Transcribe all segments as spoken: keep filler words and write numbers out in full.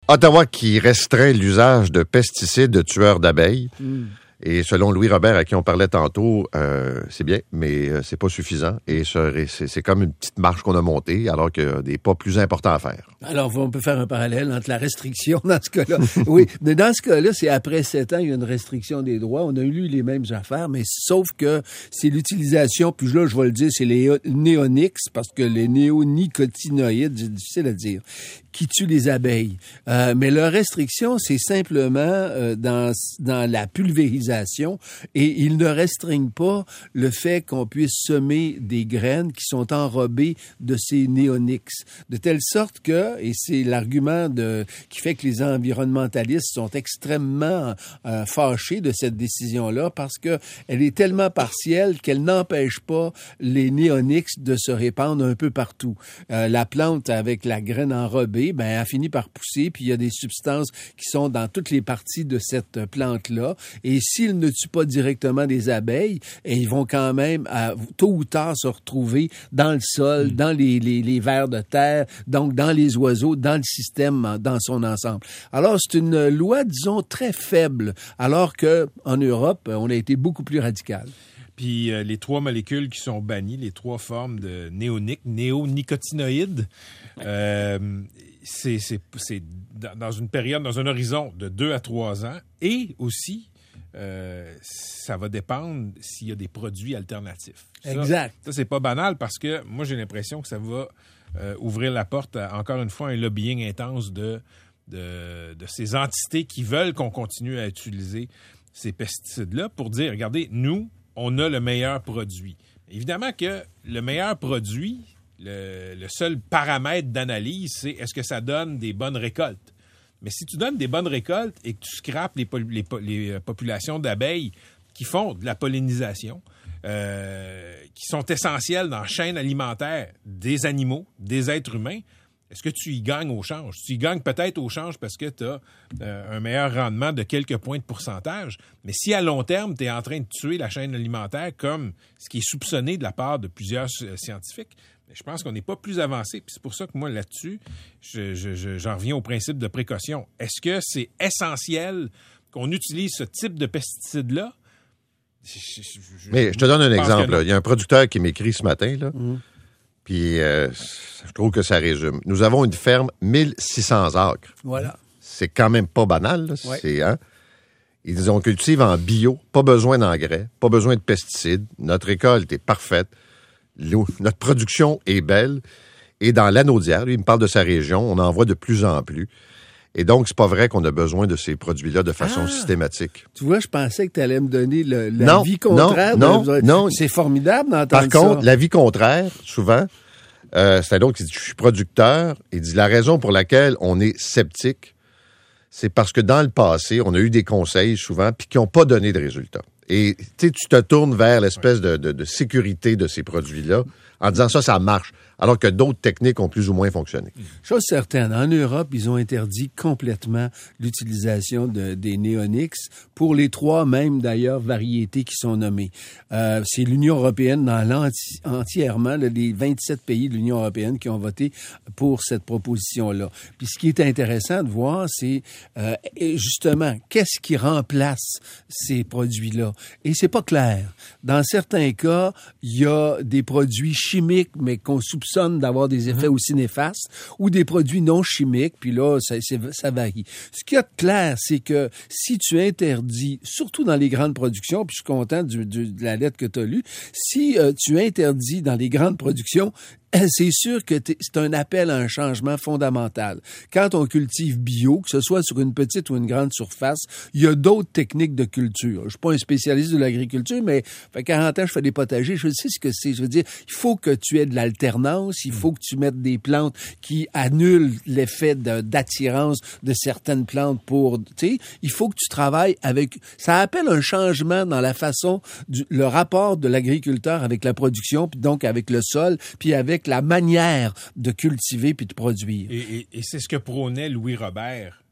Ottawa qui restreint l'usage de pesticides tueurs d'abeilles. Mm. Et selon Louis Robert, à qui on parlait tantôt, euh, c'est bien, mais euh, c'est pas suffisant. Et c'est, c'est comme une petite marche qu'on a montée, alors qu'il y a des pas plus importants à faire. Alors, on peut faire un parallèle entre la restriction dans ce cas-là. Oui, mais dans ce cas-là, c'est après sept ans, il y a une restriction des droits. On a eu les mêmes affaires, mais sauf que c'est l'utilisation, puis là, je vais le dire, c'est les néoniques, parce que les néonicotinoïdes, c'est difficile à dire, qui tuent les abeilles. Euh, mais leur restriction, c'est simplement euh, dans, dans la pulvérisation, et ils ne restreignent pas le fait qu'on puisse semer des graines qui sont enrobées de ces néoniques, de telle sorte que, et c'est l'argument de qui fait que les environnementalistes sont extrêmement euh, fâchés de cette décision-là, parce que elle est tellement partielle qu'elle n'empêche pas les néoniques de se répandre un peu partout. Euh, la plante avec la graine enrobée, ben, elle finit par pousser, puis il y a des substances qui sont dans toutes les parties de cette plante-là, et s'ils ne tuent pas directement des abeilles, et ils vont quand même, à, tôt ou tard, se retrouver dans le sol, mmh. dans les, les, les vers de terre, donc dans les oiseaux, dans le système dans son ensemble. Alors, c'est une loi, disons, très faible, alors que en Europe, on a été beaucoup plus radical. Puis euh, les trois molécules qui sont bannies, les trois formes de néoniques, néonicotinoïdes, euh, c'est, c'est, c'est dans une période, dans un horizon de deux à trois ans, et aussi, euh, ça va dépendre s'il y a des produits alternatifs. Ça, exact. Ça, c'est pas banal, parce que moi, j'ai l'impression que ça va euh, ouvrir la porte à, encore une fois, un lobbying intense de, de, de ces entités qui veulent qu'on continue à utiliser ces pesticides-là pour dire, regardez, nous, on a le meilleur produit. Évidemment que le meilleur produit, le, le seul paramètre d'analyse, c'est est-ce que ça donne des bonnes récoltes. Mais si tu donnes des bonnes récoltes et que tu scrapes les, les, les populations d'abeilles qui font de la pollinisation, euh, qui sont essentielles dans la chaîne alimentaire des animaux, des êtres humains, est-ce que tu y gagnes au change? Tu y gagnes peut-être au change parce que tu as euh, un meilleur rendement de quelques points de pourcentage, mais si à long terme, tu es en train de tuer la chaîne alimentaire comme ce qui est soupçonné de la part de plusieurs euh, scientifiques, je pense qu'on n'est pas plus avancé. Puis c'est pour ça que moi, là-dessus, je, je, je, j'en reviens au principe de précaution. Est-ce que c'est essentiel qu'on utilise ce type de pesticides-là? Je, je, je, Mais je te donne un exemple. Il y a un producteur qui m'écrit ce matin, là. Mmh. Puis, euh, je trouve que ça résume. Nous avons une ferme mille six cents acres. Voilà. C'est quand même pas banal, là. Ouais. C'est, hein? Ils ont cultivé en bio, pas besoin d'engrais, pas besoin de pesticides. Notre récolte est parfaite. Notre production est belle. Et dans l'Anaudière, lui, il me parle de sa région, on en voit de plus en plus. Et donc, c'est pas vrai qu'on a besoin de ces produits-là de façon ah, systématique. Tu vois, je pensais que tu allais me donner le, l'avis contraire. Non, de... non, non. C'est formidable d'entendre Par ça. Par contre, l'avis contraire, souvent, euh, c'est un autre qui dit « Je suis producteur ». Il dit « La raison pour laquelle on est sceptique, c'est parce que dans le passé, on a eu des conseils souvent puis qui n'ont pas donné de résultats. » Et tu te tournes vers l'espèce de, de, de sécurité de ces produits-là en disant ça, ça marche, alors que d'autres techniques ont plus ou moins fonctionné. Chose certaine, en Europe, ils ont interdit complètement l'utilisation de, des néoniques pour les trois mêmes, d'ailleurs, variétés qui sont nommées. Euh, c'est l'Union européenne, dans l'enti, entièrement, là, les vingt-sept pays de l'Union européenne qui ont voté pour cette proposition-là. Puis ce qui est intéressant de voir, c'est euh, justement, qu'est-ce qui remplace ces produits-là? Et c'est pas clair. Dans certains cas, il y a des produits chimiques, mais qu'on soupçonne d'avoir des effets aussi néfastes, ou des produits non chimiques, puis là, ça, c'est, ça varie. Ce qu'il y a de clair, c'est que si tu interdis, surtout dans les grandes productions, puis je suis content du, du, de la lettre que tu as lue, si euh, tu interdis dans les grandes productions, c'est sûr que c'est un appel à un changement fondamental. Quand on cultive bio, que ce soit sur une petite ou une grande surface, il y a d'autres techniques de culture. Je suis pas un spécialiste de l'agriculture, mais fait quarante ans, je fais des potagers, je sais ce que c'est. Je veux dire, il faut que tu aies de l'alternance, il faut que tu mettes des plantes qui annulent l'effet de, d'attirance de certaines plantes pour, tu sais, il faut que tu travailles avec, ça appelle un changement dans la façon, du, le rapport de l'agriculteur avec la production, puis donc avec le sol, puis avec la manière de cultiver puis de produire. Et, et, et c'est ce que prônait Louis Robert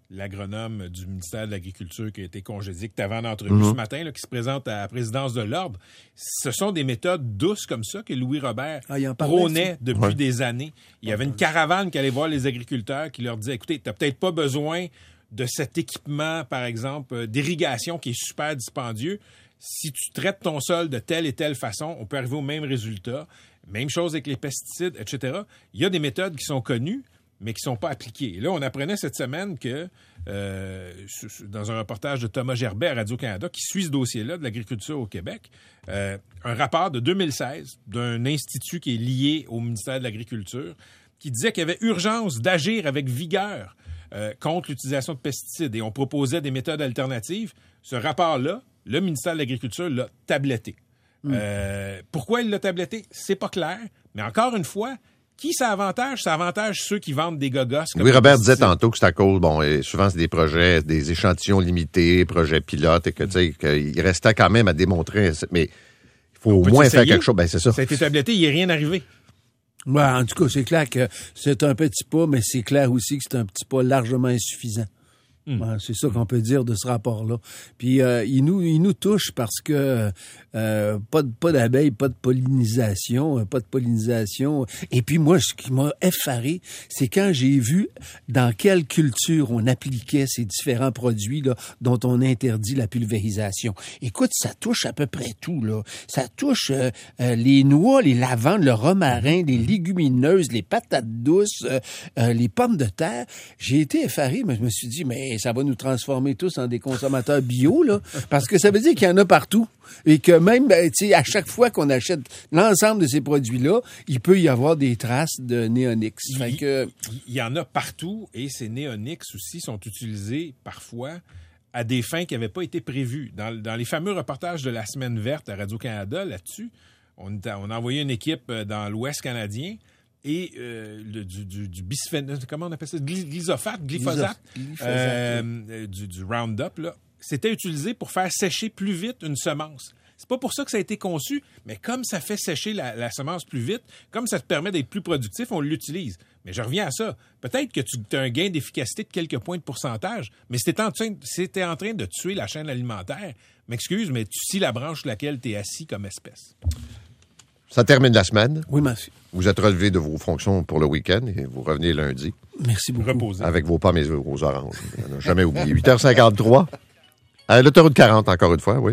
l'agronome du ministère de l'Agriculture qui a été congédié, que tu avais en entrevue Mm-hmm. ce matin, là, qui se présente à la présidence de l'Ordre. Ce sont des méthodes douces comme ça que Louis Robert Ah, il en parlait, prônait ça. depuis Ouais. des années. Il y avait une caravane qui allait voir les agriculteurs qui leur disait, écoutez, tu n'as peut-être pas besoin de cet équipement, par exemple, euh, d'irrigation qui est super dispendieux. Si tu traites ton sol de telle et telle façon, on peut arriver au même résultat. Même chose avec les pesticides, et cetera. Il y a des méthodes qui sont connues, mais qui ne sont pas appliquées. Et là, on apprenait cette semaine que, euh, dans un reportage de Thomas Gerbet à Radio-Canada, qui suit ce dossier-là de l'agriculture au Québec, euh, un rapport de deux mille seize d'un institut qui est lié au ministère de l'Agriculture, qui disait qu'il y avait urgence d'agir avec vigueur euh, contre l'utilisation de pesticides. Et on proposait des méthodes alternatives. Ce rapport-là, le ministère de l'Agriculture l'a tabletté. Mm. Euh, pourquoi il l'a tabletté? C'est pas clair. Mais encore une fois, qui ça avantage? Ça avantage ceux qui vendent des gogos. Louis Robert disait tantôt que c'est à cause, bon, et souvent c'est des projets, des échantillons limités, projets pilotes, et que, tu sais, qu'il restait quand même à démontrer, mais il faut au moins faire quelque chose. Ben, c'est ça. Ça a été tabletté, il n'y est rien arrivé. Ouais, en tout cas, c'est clair que c'est un petit pas, mais c'est clair aussi que c'est un petit pas largement insuffisant. Mm. Ouais, c'est ça qu'on peut dire de ce rapport-là. Puis euh, il nous il nous touche parce que euh, pas de pas d'abeilles, pas de pollinisation, pas de pollinisation. Et puis moi, ce qui m'a effaré, c'est quand j'ai vu dans quelle culture on appliquait ces différents produits là dont on interdit la pulvérisation. Écoute, ça touche à peu près tout là. Ça touche euh, euh, les noix, les lavandes, le romarin, les légumineuses, les patates douces, euh, euh, les pommes de terre. J'ai été effaré, mais je me suis dit mais ça va nous transformer tous en des consommateurs bio, là, parce que ça veut dire qu'il y en a partout. Et que même, ben, tu sais, à chaque fois qu'on achète l'ensemble de ces produits-là, il peut y avoir des traces de néoniques. Il, fait que... il y en a partout, et ces néoniques aussi sont utilisés parfois à des fins qui n'avaient pas été prévues. Dans, dans les fameux reportages de la Semaine verte à Radio-Canada, là-dessus, on, on a envoyé une équipe dans l'Ouest canadien, et euh, le, du, du, du bisphénol, comment on appelle ça? Glyphosate, glyphosate, glyphosate euh, oui. du, du Roundup, là. C'était utilisé pour faire sécher plus vite une semence. C'est pas pour ça que ça a été conçu, mais comme ça fait sécher la, la semence plus vite, comme ça te permet d'être plus productif, on l'utilise. Mais je reviens à ça. Peut-être que tu as un gain d'efficacité de quelques points de pourcentage, mais c'était en train, c'était en train de tuer la chaîne alimentaire. M'excuse, mais tu scies la branche sur laquelle tu es assis comme espèce. Ça termine la semaine. Oui, merci. Vous êtes relevé de vos fonctions pour le week-end et vous revenez lundi. Merci beaucoup. Reposez. Avec vos pommes et vos oranges. On n'a jamais oublié. huit heures cinquante-trois. À l'autoroute quarante, encore une fois, oui.